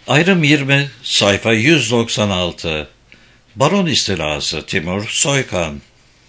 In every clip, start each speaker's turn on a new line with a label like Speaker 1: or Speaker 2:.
Speaker 1: Ayrım 20, sayfa 196. Baron istilası Timur Soykan.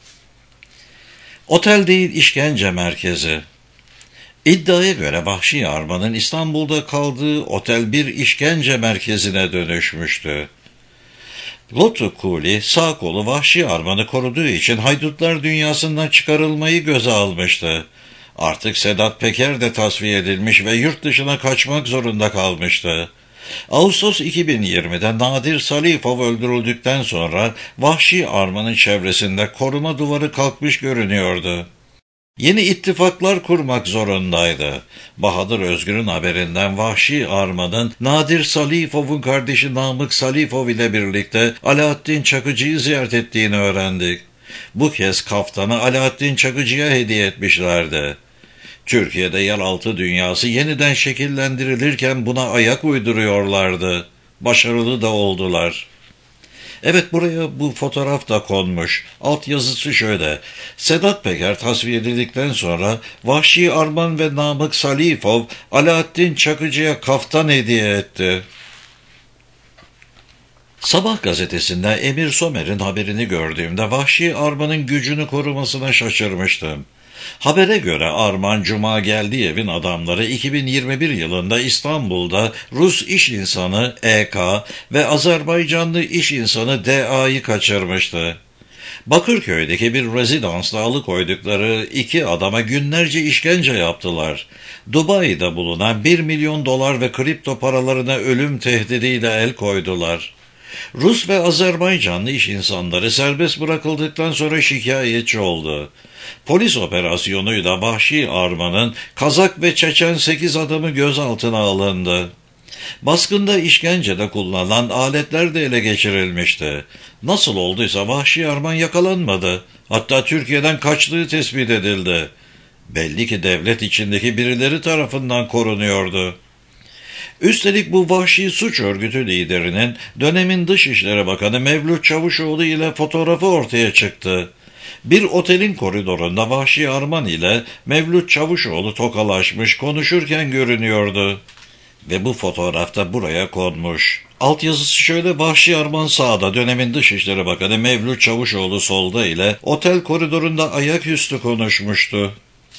Speaker 1: Otel değil, işkence merkezi. İddiaya göre Vahşi Arman'ın İstanbul'da kaldığı otel bir işkence merkezine dönüşmüştü. Lotu Kuli sağ kolu Vahşi Arman'ı koruduğu için haydutlar dünyasından çıkarılmayı göze almıştı. Artık Sedat Peker de tasfiye edilmiş ve yurt dışına kaçmak zorunda kalmıştı. Ağustos 2020'de Nadir Salifov öldürüldükten sonra Vahşi Arman'ın çevresinde koruma duvarı kalkmış görünüyordu. Yeni ittifaklar kurmak zorundaydı. Bahadır Özgür'ün haberinden Vahşi Arman'ın Nadir Salifov'un kardeşi Namık Salifov ile birlikte Alaaddin Çakıcı'yı ziyaret ettiğini öğrendik. Bu kez kaftanı Alaaddin Çakıcı'ya hediye etmişlerdi. Türkiye'de yeraltı dünyası yeniden şekillendirilirken buna ayak uyduruyorlardı. Başarılı da oldular. Evet, buraya bu fotoğraf da konmuş. Altyazısı şöyle: Sedat Peker tasfiye edildikten sonra Vahşi Arman ve Namık Salifov Alaaddin Çakıcı'ya kaftan hediye etti. Sabah gazetesinde Emir Somer'in haberini gördüğümde Vahşi Arman'ın gücünü korumasına şaşırmıştım. Habere göre Arman Cuma Geldiyev'in adamları 2021 yılında İstanbul'da Rus iş insanı E.K. ve Azerbaycanlı iş insanı D.A.'yı kaçırmıştı. Bakırköy'deki bir rezidansta alıkoydukları iki adama günlerce işkence yaptılar. Dubai'de bulunan 1 milyon dolar ve kripto paralarına ölüm tehdidiyle el koydular. Rus ve Azerbaycanlı iş insanları serbest bırakıldıktan sonra şikayetçi oldu. Polis operasyonuyla Vahşi Arman'ın Kazak ve Çeçen 8 adamı gözaltına alındı. Baskında işkencede kullanılan aletler de ele geçirilmişti. Nasıl olduysa Vahşi Arman yakalanmadı. Hatta Türkiye'den kaçtığı tespit edildi. Belli ki devlet içindeki birileri tarafından korunuyordu. Üstelik bu vahşi suç örgütü liderinin dönemin Dışişleri Bakanı Mevlüt Çavuşoğlu ile fotoğrafı ortaya çıktı. Bir otelin koridorunda Vahşi Arman ile Mevlüt Çavuşoğlu tokalaşmış konuşurken görünüyordu. Ve bu fotoğrafta buraya konmuş. Altyazısı şöyle: Vahşi Arman sağda, dönemin Dışişleri Bakanı Mevlüt Çavuşoğlu solda ile otel koridorunda ayaküstü konuşmuştu.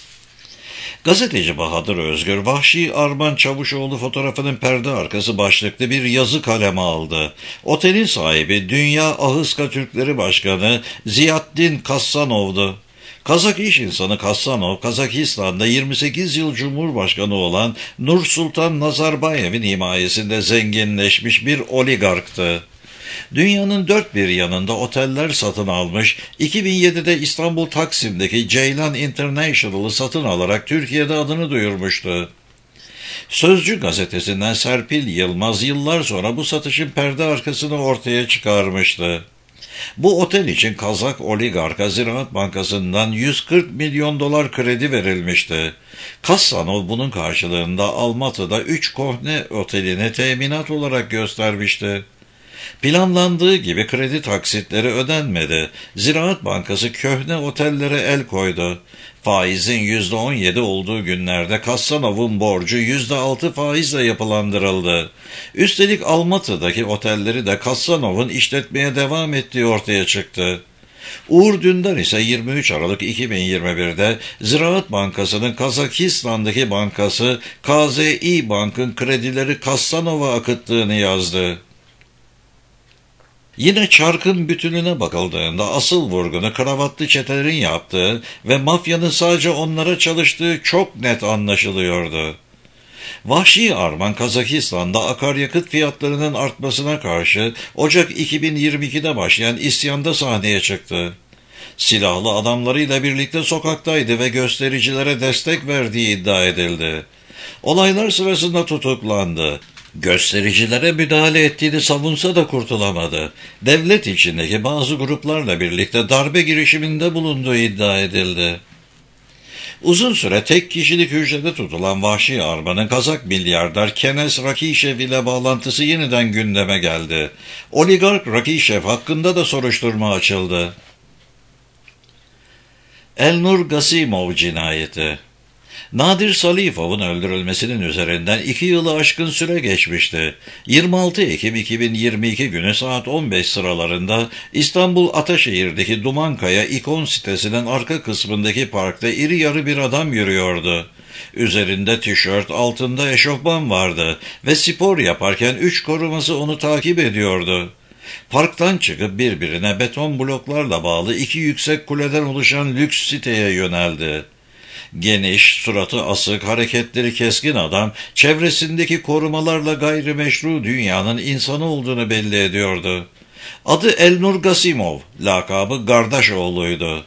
Speaker 1: Gazeteci Bahadır Özgür, Vahşi Arman Çavuşoğlu fotoğrafının perde arkası başlıklı bir yazı kaleme aldı. Otelin sahibi Dünya Ahıska Türkleri Başkanı Ziyaddin Kassanov'du. Kazak iş insanı Kassanov, Kazakistan'da 28 yıl Cumhurbaşkanı olan Nursultan Nazarbayev'in himayesinde zenginleşmiş bir oligarktı. Dünyanın dört bir yanında oteller satın almış, 2007'de İstanbul Taksim'deki Ceylan International'ı satın alarak Türkiye'de adını duyurmuştu. Sözcü gazetesinden Serpil Yılmaz yıllar sonra bu satışın perde arkasını ortaya çıkarmıştı. Bu otel için Kazak oligarka Ziraat Bankası'ndan 140 milyon dolar kredi verilmişti. Kassanov bunun karşılığında Almatı'da 3 kohne otelini teminat olarak göstermişti. Planlandığı gibi kredi taksitleri ödenmedi. Ziraat Bankası köhne otellere el koydu. Faizin %17 olduğu günlerde Kassanov'un borcu %6 faizle yapılandırıldı. Üstelik Almatı'daki otelleri de Kassanov'un işletmeye devam ettiği ortaya çıktı. Uğur Dündar ise 23 Aralık 2021'de Ziraat Bankası'nın Kazakistan'daki bankası KZİ Bank'ın kredileri Kassanov'a akıttığını yazdı. Yine çarkın bütününe bakıldığında asıl vurgunu kravatlı çetelerin yaptığı ve mafyanın sadece onlara çalıştığı çok net anlaşılıyordu. Vahşi Arman Kazakistan'da akaryakıt fiyatlarının artmasına karşı Ocak 2022'de başlayan isyanda sahneye çıktı. Silahlı adamlarıyla birlikte sokaktaydı ve göstericilere destek verdiği iddia edildi. Olaylar sırasında tutuklandı. Göstericilere müdahale ettiğini savunsa da kurtulamadı. Devlet içindeki bazı gruplarla birlikte darbe girişiminde bulunduğu iddia edildi. Uzun süre tek kişilik hücrede tutulan Vahşi Arman'ın Kazak milyarder Kenes Rakişev ile bağlantısı yeniden gündeme geldi. Oligark Rakişev hakkında da soruşturma açıldı. Elnur Gasimov cinayeti. Nadir Salifov'un öldürülmesinin üzerinden 2 yılı aşkın süre geçmişti. 26 Ekim 2022 günü saat 15 sıralarında İstanbul Ataşehir'deki Dumankaya İkon sitesinin arka kısmındaki parkta iri yarı bir adam yürüyordu. Üzerinde tişört, altında eşofman vardı ve spor yaparken 3 koruması onu takip ediyordu. Parktan çıkıp birbirine beton bloklarla bağlı 2 yüksek kuleden oluşan lüks siteye yöneldi. Geniş, suratı asık, hareketleri keskin adam, çevresindeki korumalarla gayrimeşru dünyanın insanı olduğunu belli ediyordu. Adı Elnur Gasimov, lakabı Gardaşoğlu'ydu.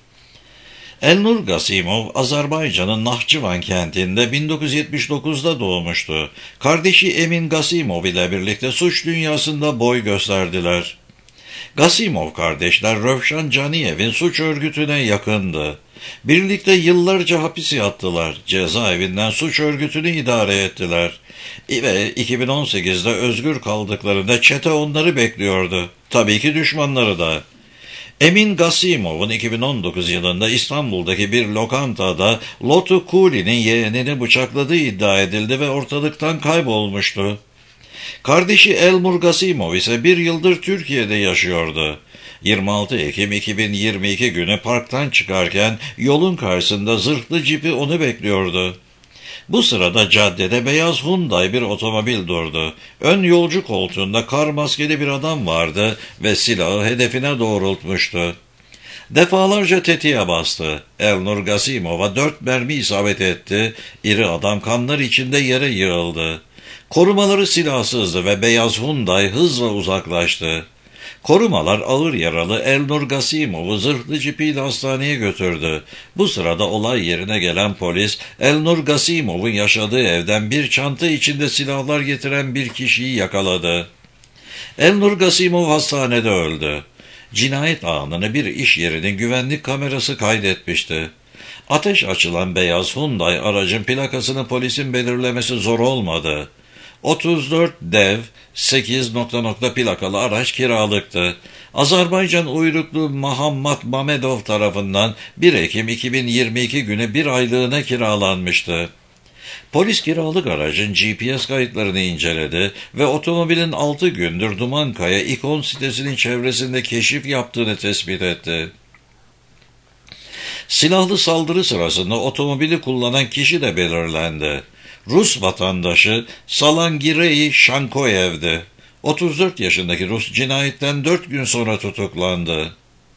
Speaker 1: Elnur Gasimov, Azerbaycan'ın Nahçıvan kentinde 1979'da doğmuştu. Kardeşi Emin Gasimov ile birlikte suç dünyasında boy gösterdiler. Gasimov kardeşler Rövşan Caniyev'in suç örgütüne yakındı. Birlikte yıllarca hapis yattılar. Cezaevinden suç örgütünü idare ettiler. Ve 2018'de özgür kaldıklarında çete onları bekliyordu. Tabii ki düşmanları da. Emin Gasimov'un 2019 yılında İstanbul'daki bir lokantada Lotu Kuli'nin yeğenini bıçakladığı iddia edildi ve ortalıktan kaybolmuştu. Kardeşi Elnur Gasimov ise bir yıldır Türkiye'de yaşıyordu. 26 Ekim 2022 günü parktan çıkarken yolun karşısında zırhlı cipi onu bekliyordu. Bu sırada caddede beyaz Hyundai bir otomobil durdu. Ön yolcu koltuğunda kar maskeli bir adam vardı ve silahı hedefine doğrultmuştu. Defalarca tetiğe bastı. Elnur Gasimov'a 4 mermi isabet etti. İri adam kanlar içinde yere yığıldı. Korumaları silahsızdı ve beyaz Hyundai hızla uzaklaştı. Korumalar ağır yaralı Elnur Gasimov'u zırhlı cipiyle hastaneye götürdü. Bu sırada olay yerine gelen polis, Elnur Gasimov'un yaşadığı evden bir çanta içinde silahlar getiren bir kişiyi yakaladı. Elnur Gasimov hastanede öldü. Cinayet anını bir iş yerinin güvenlik kamerası kaydetmişti. Ateş açılan beyaz Hyundai aracın plakasını polisin belirlemesi zor olmadı. 34 dev 8 plakalı araç kiralıktı. Azerbaycan uyruklu Muhammed Mamedov tarafından 1 Ekim 2022 günü bir aylığına kiralanmıştı. Polis kiralık aracın GPS kayıtlarını inceledi ve otomobilin 6 gündür Dumankaya İkon sitesinin çevresinde keşif yaptığını tespit etti. Silahlı saldırı sırasında otomobili kullanan kişi de belirlendi. Rus vatandaşı Salangirei Shankoyev'di. 34 yaşındaki Rus cinayetten 4 gün sonra tutuklandı.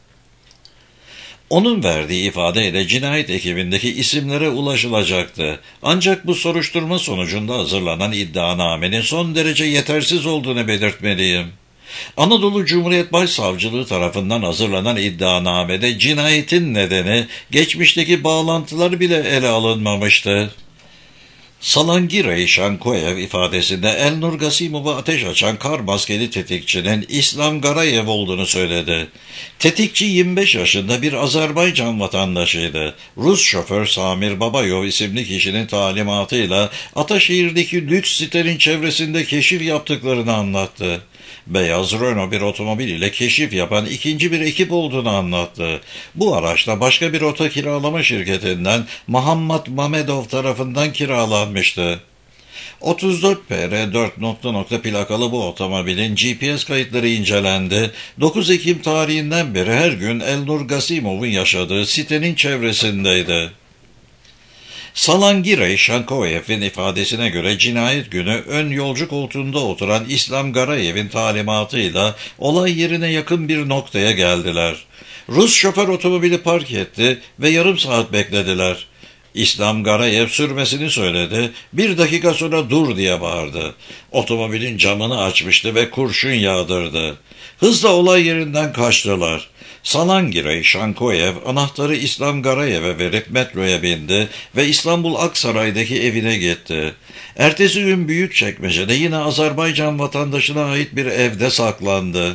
Speaker 1: Onun verdiği ifadeyle cinayet ekibindeki isimlere ulaşılacaktı. Ancak bu soruşturma sonucunda hazırlanan iddianamenin son derece yetersiz olduğunu belirtmeliyim. Anadolu Cumhuriyet Başsavcılığı tarafından hazırlanan iddianamede cinayetin nedeni, geçmişteki bağlantılar bile ele alınmamıştı. Salangirei Shankoyev ifadesinde Elnur Gasimov'a ateş açan kar maskeli tetikçinin İslam Garayev olduğunu söyledi. Tetikçi 25 yaşında bir Azerbaycan vatandaşıydı. Rus şoför Samir Babayov isimli kişinin talimatıyla Ataşehir'deki lüks sitenin çevresinde keşif yaptıklarını anlattı. Beyaz Renault bir otomobil ile keşif yapan ikinci bir ekip olduğunu anlattı. Bu araçta başka bir oto kiralama şirketinden Muhammed Mamedov tarafından kiralanmıştı. 34 PR 4 plakalı bu otomobilin GPS kayıtları incelendi. 9 Ekim tarihinden beri her gün Elnur Gasimov'un yaşadığı sitenin çevresindeydi. Salangirei Shankoyev'in ifadesine göre cinayet günü ön yolcu koltuğunda oturan İslam Garayev'in talimatıyla olay yerine yakın bir noktaya geldiler. Rus şoför otomobili park etti ve yarım saat beklediler. İslam Garayev sürmesini söyledi, 1 dakika sonra dur diye bağırdı. Otomobilin camını açmıştı ve kurşun yağdırdı. Hızla olay yerinden kaçtılar. Salangirei Shankoyev anahtarı İslam Garayev'e verip metroya bindi ve İstanbul Aksaray'daki evine gitti. Ertesi gün Büyükçekmece'de yine Azerbaycan vatandaşına ait bir evde saklandı.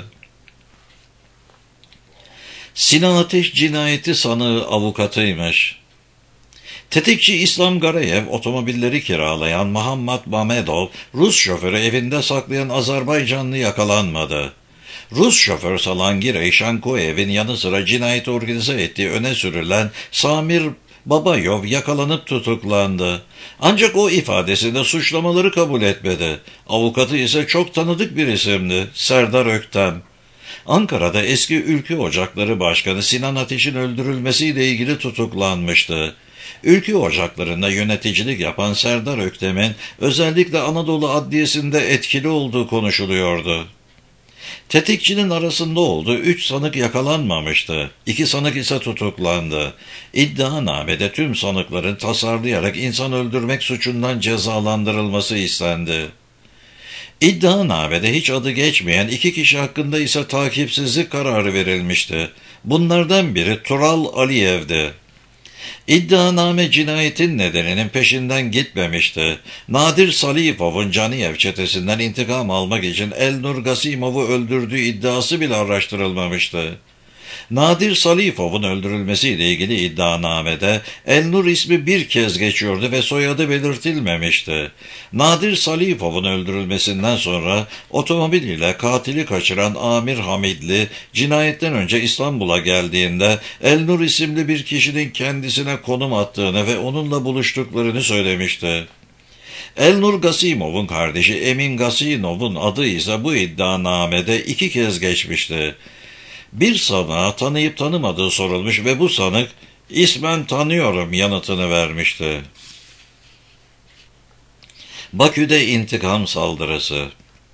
Speaker 1: Sinan Ateş cinayeti sanığı avukatıymış. Tetikçi İslam Garayev otomobilleri kiralayan Muhammed Mamedov, Rus şoförü evinde saklayan Azerbaycanlı yakalanmadı. Rus şoför Salangirei Shankoyev'in yanı sıra cinayeti organize ettiği öne sürülen Samir Babayov yakalanıp tutuklandı. Ancak o ifadesinde suçlamaları kabul etmedi. Avukatı ise çok tanıdık bir isimdi, Serdar Öktem. Ankara'da eski Ülkü Ocakları Başkanı Sinan Ateş'in öldürülmesiyle ilgili tutuklanmıştı. Ülkü Ocakları'nda yöneticilik yapan Serdar Öktem'in özellikle Anadolu Adliyesi'nde etkili olduğu konuşuluyordu. Tetikçinin arasında olduğu 3 sanık yakalanmamıştı. 2 sanık ise tutuklandı. İddianamede tüm sanıkların tasarlayarak insan öldürmek suçundan cezalandırılması istendi. İddianamede hiç adı geçmeyen 2 kişi hakkında ise takipsizlik kararı verilmişti. Bunlardan biri Tural Aliyev'di. İddianame cinayetin nedeninin peşinden gitmemişti. Nadir Salifov'un Caniyev çetesinden intikam almak için Elnur Gasimov'u öldürdüğü iddiası bile araştırılmamıştı. Nadir Salifov'un öldürülmesiyle ilgili iddianamede Elnur ismi bir kez geçiyordu ve soyadı belirtilmemişti. Nadir Salifov'un öldürülmesinden sonra otomobiliyle katili kaçıran Amir Hamidli cinayetten önce İstanbul'a geldiğinde Elnur isimli bir kişinin kendisine konum attığını ve onunla buluştuklarını söylemişti. Elnur Gasimov'un kardeşi Emin Gasimov'un adı ise bu iddianamede 2 kez geçmişti. Bir sanığa tanıyıp tanımadığı sorulmuş ve bu sanık ismen tanıyorum yanıtını vermişti. Bakü'de intikam saldırısı.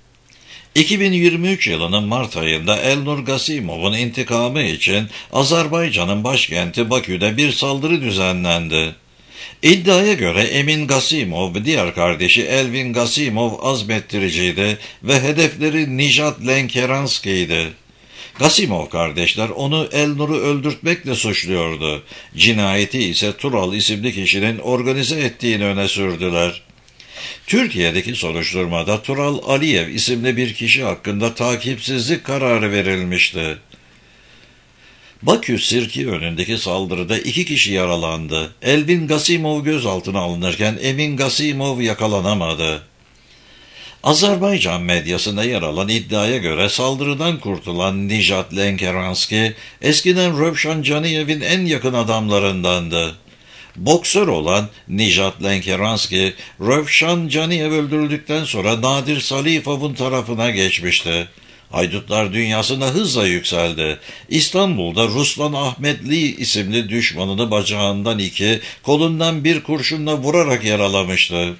Speaker 1: 2023 yılının Mart ayında Elnur Gasimov'un intikamı için Azerbaycan'ın başkenti Bakü'de bir saldırı düzenlendi. İddiaya göre Emin Gasimov, diğer kardeşi Elvin Gasimov azmettiriciydi ve hedefleri Nijat Lenkeranski'ydi. Gasimov kardeşler onu Elnur'u öldürtmekle suçluyordu. Cinayeti ise Tural isimli kişinin organize ettiğini öne sürdüler. Türkiye'deki soruşturmada Tural Aliyev isimli bir kişi hakkında takipsizlik kararı verilmişti. Bakü Sirki önündeki saldırıda 2 kişi yaralandı. Elvin Gasimov gözaltına alınırken Emin Gasimov yakalanamadı. Azerbaycan medyasında yer alan iddiaya göre saldırıdan kurtulan Nijat Lenkeranski, eskiden Rövşan Caniyev'in en yakın adamlarındandı. Boksör olan Nijat Lenkeranski, Rövşan Caniyev öldürüldükten sonra Nadir Salifov'un tarafına geçmişti. Haydutlar dünyasında hızla yükseldi. İstanbul'da Ruslan Ahmetli isimli düşmanını bacağından 2, kolundan 1 kurşunla vurarak yaralamıştı.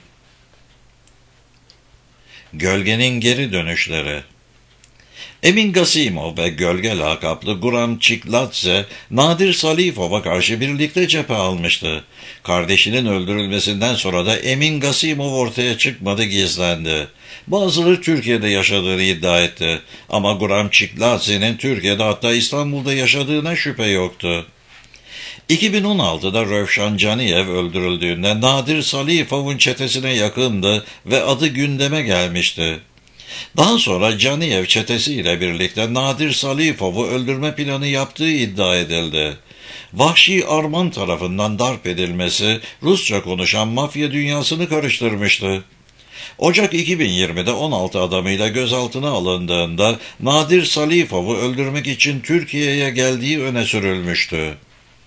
Speaker 1: Gölgenin geri dönüşleri. Emin Gasimov ve Gölge lakaplı Guram Çikladze, Nadir Salifov'a karşı birlikte cephe almıştı. Kardeşinin öldürülmesinden sonra da Emin Gasimov ortaya çıkmadı, gizlendi. Bazıları Türkiye'de yaşadığını iddia etti ama Guram Çikladze'nin Türkiye'de, hatta İstanbul'da yaşadığına şüphe yoktu. 2016'da Rövşan Caniyev öldürüldüğünde Nadir Salifov'un çetesine yakındı ve adı gündeme gelmişti. Daha sonra Caniyev çetesiyle birlikte Nadir Salifov'u öldürme planı yaptığı iddia edildi. Vahşi Arman tarafından darp edilmesi Rusça konuşan mafya dünyasını karıştırmıştı. Ocak 2020'de 16 adamıyla gözaltına alındığında Nadir Salifov'u öldürmek için Türkiye'ye geldiği öne sürülmüştü.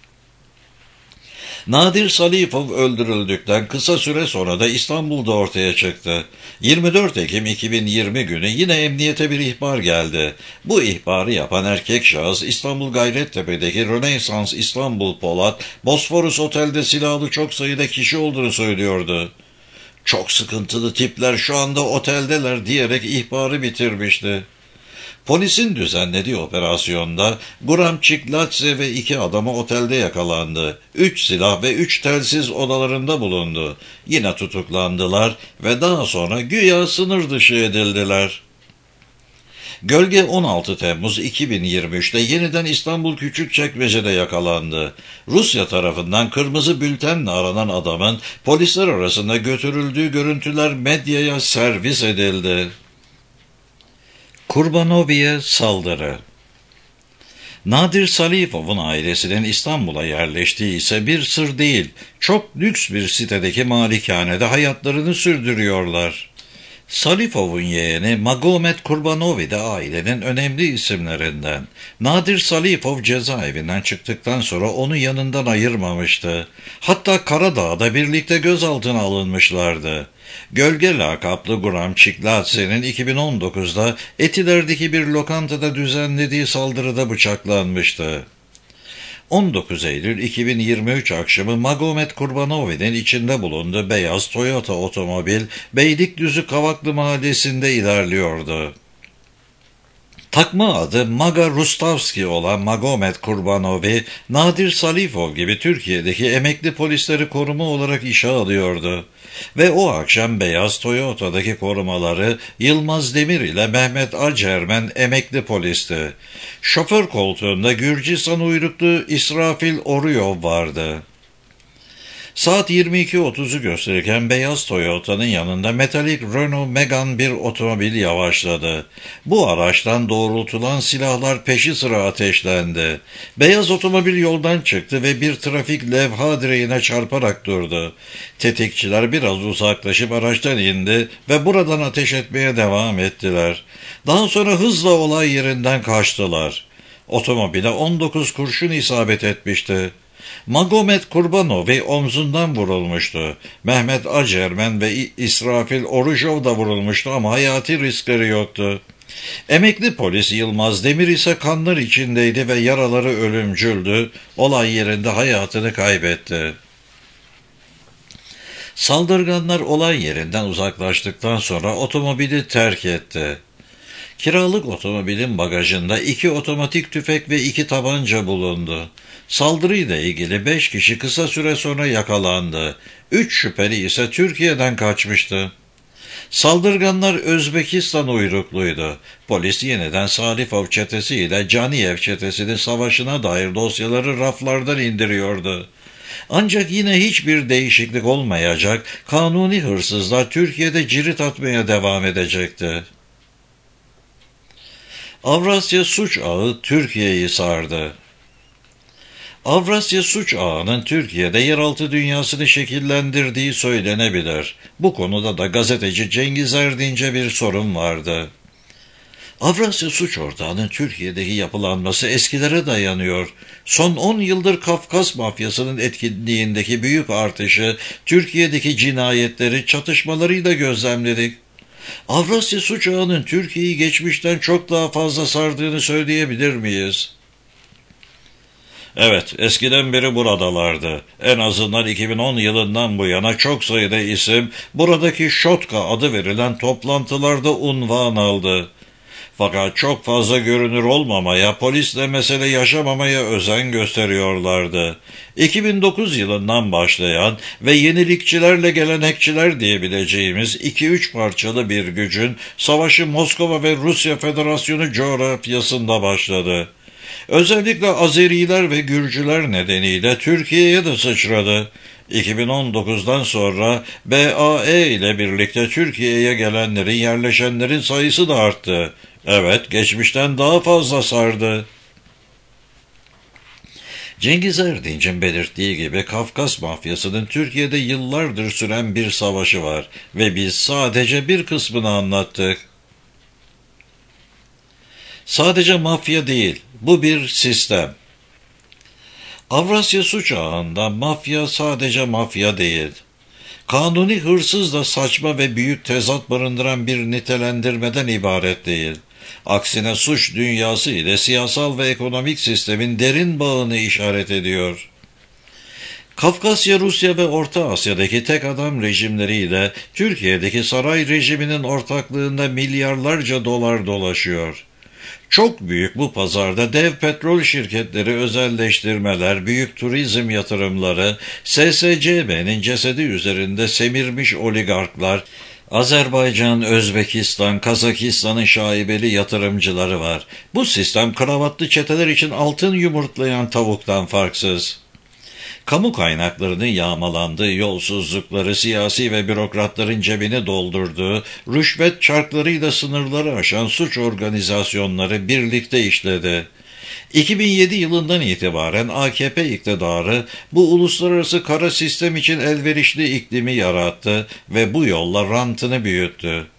Speaker 1: Nadir Salifov öldürüldükten kısa süre sonra da İstanbul'da ortaya çıktı. 24 Ekim 2020 günü yine emniyete bir ihbar geldi. Bu ihbarı yapan erkek şahıs İstanbul Gayrettepe'deki Rönesans İstanbul Polat, Bosforus Otel'de silahlı çok sayıda kişi olduğunu söylüyordu. "Çok sıkıntılı tipler şu anda oteldeler" diyerek ihbarı bitirmişti. Polisin düzenlediği operasyonda Guram Çikladze ve 2 adamı otelde yakalandı. 3 silah ve 3 telsiz odalarında bulundu. Yine tutuklandılar ve daha sonra güya sınır dışı edildiler. Gölge 16 Temmuz 2023'te yeniden İstanbul Küçükçekmece'de yakalandı. Rusya tarafından kırmızı bültenle aranan adamın polisler arasında götürüldüğü görüntüler medyaya servis edildi. Kurbanovi'ye saldırı. Nadir Salifov'un ailesinin İstanbul'a yerleştiği ise bir sır değil. Çok lüks bir sitedeki malikanede hayatlarını sürdürüyorlar. Salifov'un yeğeni Magomed Kurbanovi de ailenin önemli isimlerinden. Nadir Salifov cezaevinden çıktıktan sonra onu yanından ayırmamıştı. Hatta Karadağ'da birlikte gözaltına alınmışlardı. Gölge lakaplı Guram Çikladze'nin 2019'da Etiler'deki bir lokantada düzenlediği saldırıda bıçaklanmıştı. 19 Eylül 2023 akşamı Magomed Kurbanovi'nin içinde bulunduğu beyaz Toyota otomobil Beylikdüzü Kavaklı mahallesinde ilerliyordu. Takma adı Maga Rustavski olan Magomed Kurbanovi, Nadir Salifov gibi Türkiye'deki emekli polisleri koruma olarak işe alıyordu. Ve o akşam beyaz Toyota'daki korumaları Yılmaz Demir ile Mehmet Acermen emekli polisti. Şoför koltuğunda Gürcistan uyruklu İsrafil Oruyov vardı. Saat 22.30'u gösterirken beyaz Toyota'nın yanında metalik Renault Megane bir otomobil yavaşladı. Bu araçtan doğrultulan silahlar peşi sıra ateşlendi. Beyaz otomobil yoldan çıktı ve bir trafik levha direğine çarparak durdu. Tetikçiler biraz uzaklaşıp araçtan indi ve buradan ateş etmeye devam ettiler. Daha sonra hızla olay yerinden kaçtılar. Otomobile 19 kurşun isabet etmişti. Magomed Kurbanovi omzundan vurulmuştu. Mehmet Acermen ve İsrafil Orujov da vurulmuştu ama hayati riskleri yoktu. Emekli polis Yılmaz Demir ise kanlar içindeydi ve yaraları ölümcüldü. Olay yerinde hayatını kaybetti. Saldırganlar olay yerinden uzaklaştıktan sonra otomobili terk etti. Kiralık otomobilin bagajında 2 otomatik tüfek ve 2 tabanca bulundu. Saldırıyla ilgili 5 kişi kısa süre sonra yakalandı. 3 şüpheli ise Türkiye'den kaçmıştı. Saldırganlar Özbekistan uyrukluydu. Polis yeniden Salifov çetesi ile Caniyev çetesinin savaşına dair dosyaları raflardan indiriyordu. Ancak yine hiçbir değişiklik olmayacak, kanuni hırsızlar Türkiye'de cirit atmaya devam edecekti. Avrasya suç ağı Türkiye'yi sardı. Avrasya suç ağının Türkiye'de yeraltı dünyasını şekillendirdiği söylenebilir. Bu konuda da gazeteci Cengiz Erdinç'e bir sorun vardı. Avrasya suç ortağının Türkiye'deki yapılanması eskilere dayanıyor. Son 10 yıldır Kafkas mafyasının etkinliğindeki büyük artışı, Türkiye'deki cinayetleri, çatışmalarıyla gözlemledik. Avrasya suç ağının Türkiye'yi geçmişten çok daha fazla sardığını söyleyebilir miyiz? Evet, eskiden beri buradalardı. En azından 2010 yılından bu yana çok sayıda isim buradaki Şotka adı verilen toplantılarda unvan aldı. Fakat çok fazla görünür olmamaya, polisle mesele yaşamamaya özen gösteriyorlardı. 2009 yılından başlayan ve yenilikçilerle gelenekçiler diyebileceğimiz 2-3 parçalı bir gücün savaşı Moskova ve Rusya Federasyonu coğrafyasında başladı. Özellikle Azeriler ve Gürcüler nedeniyle Türkiye'ye de sıçradı. 2019'dan sonra BAE ile birlikte Türkiye'ye gelenlerin, yerleşenlerin sayısı da arttı. Evet, geçmişten daha fazla sardı. Cengiz Erdinç'in belirttiği gibi Kafkas mafyasının Türkiye'de yıllardır süren bir savaşı var ve biz sadece bir kısmını anlattık. Sadece mafya değil, bu bir sistem. Avrasya suç ağında mafya sadece mafya değil. Kanuni hırsız da saçma ve büyük tezat barındıran bir nitelendirmeden ibaret değil. Aksine suç dünyası ile siyasal ve ekonomik sistemin derin bağını işaret ediyor. Kafkasya, Rusya ve Orta Asya'daki tek adam rejimleriyle Türkiye'deki saray rejiminin ortaklığında milyarlarca dolar dolaşıyor. Çok büyük bu pazarda dev petrol şirketleri, özelleştirmeler, büyük turizm yatırımları, SSCB'nin cesedi üzerinde semirmiş oligarklar, Azerbaycan, Özbekistan, Kazakistan'ın şaibeli yatırımcıları var. Bu sistem kravatlı çeteler için altın yumurtlayan tavuktan farksız. Kamu kaynaklarının yağmalandığı, yolsuzlukları siyasi ve bürokratların cebini doldurduğu, rüşvet çarklarıyla sınırları aşan suç organizasyonları birlikte işledi. 2007 yılından itibaren AKP iktidarı bu uluslararası kara sistem için elverişli iklimi yarattı ve bu yolla rantını büyüttü.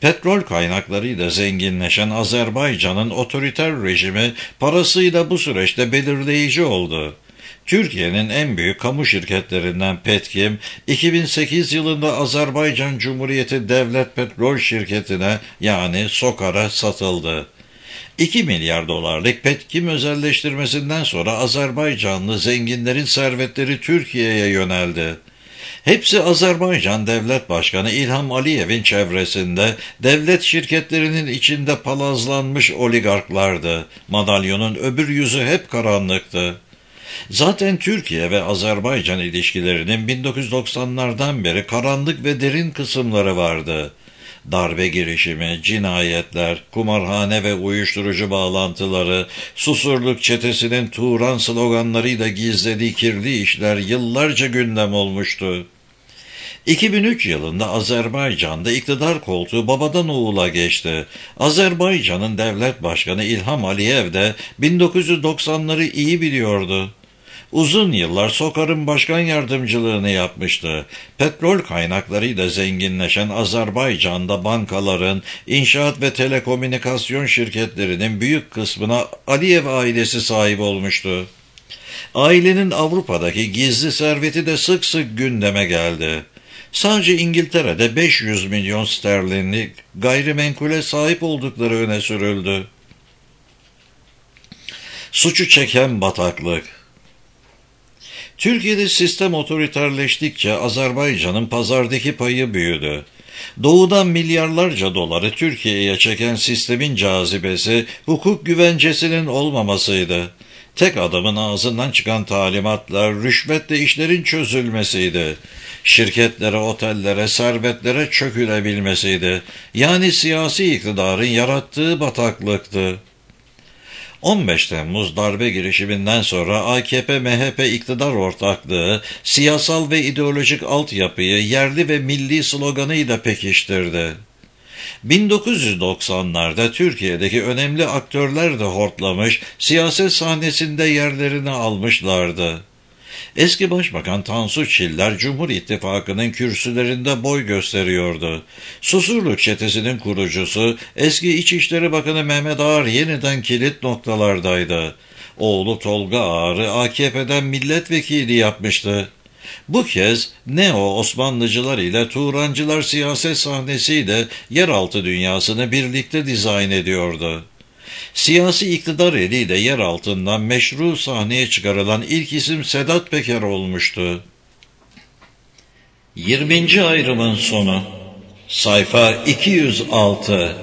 Speaker 1: Petrol kaynaklarıyla zenginleşen Azerbaycan'ın otoriter rejimi parasıyla bu süreçte belirleyici oldu. Türkiye'nin en büyük kamu şirketlerinden Petkim, 2008 yılında Azerbaycan Cumhuriyeti Devlet Petrol Şirketi'ne yani SOKAR'a satıldı. 2 milyar dolarlık Petkim özelleştirmesinden sonra Azerbaycanlı zenginlerin servetleri Türkiye'ye yöneldi. Hepsi Azerbaycan Devlet Başkanı İlham Aliyev'in çevresinde, devlet şirketlerinin içinde palazlanmış oligarklardı. Madalyonun öbür yüzü hep karanlıktı. Zaten Türkiye ve Azerbaycan ilişkilerinin 1990'lardan beri karanlık ve derin kısımları vardı. Darbe girişimi, cinayetler, kumarhane ve uyuşturucu bağlantıları, Susurluk çetesinin Turan sloganlarıyla gizlediği kirli işler yıllarca gündem olmuştu. 2003 yılında Azerbaycan'da iktidar koltuğu babadan oğula geçti. Azerbaycan'ın devlet başkanı İlham Aliyev de 1990'ları iyi biliyordu. Uzun yıllar SOKAR'ın başkan yardımcılığını yapmıştı. Petrol kaynaklarıyla zenginleşen Azerbaycan'da bankaların, inşaat ve telekomünikasyon şirketlerinin büyük kısmına Aliyev ailesi sahip olmuştu. Ailenin Avrupa'daki gizli serveti de sık sık gündeme geldi. Sadece İngiltere'de 500 milyon sterlinlik gayrimenkule sahip oldukları öne sürüldü. Suçu çeken bataklık. Türkiye'de sistem otoriterleştikçe Azerbaycan'ın pazardaki payı büyüdü. Doğudan milyarlarca doları Türkiye'ye çeken sistemin cazibesi hukuk güvencesinin olmamasıydı. Tek adamın ağzından çıkan talimatlar rüşvetle işlerin çözülmesiydi. Şirketlere, otellere, servetlere çökülebilmesiydi. Yani siyasi iktidarın yarattığı bataklıktı. 15 Temmuz darbe girişiminden sonra AKP-MHP iktidar ortaklığı, siyasal ve ideolojik altyapıyı yerli ve milli sloganıyla pekiştirdi. 1990'larda Türkiye'deki önemli aktörler de hortlamış, siyaset sahnesinde yerlerini almışlardı. Eski Başbakan Tansu Çiller, Cumhur İttifakı'nın kürsülerinde boy gösteriyordu. Susurluk çetesinin kurucusu, eski İçişleri Bakanı Mehmet Ağar yeniden kilit noktalardaydı. Oğlu Tolga Ağar'ı AKP'den milletvekili yapmıştı. Bu kez Neo Osmanlıcılar ile Turancılar siyaset sahnesiyle yeraltı dünyasını birlikte dizayn ediyordu. Siyasi iktidar eliyle yer altından meşru sahneye çıkarılan ilk isim Sedat Peker olmuştu. 20. ayrımın sonu. Sayfa 206.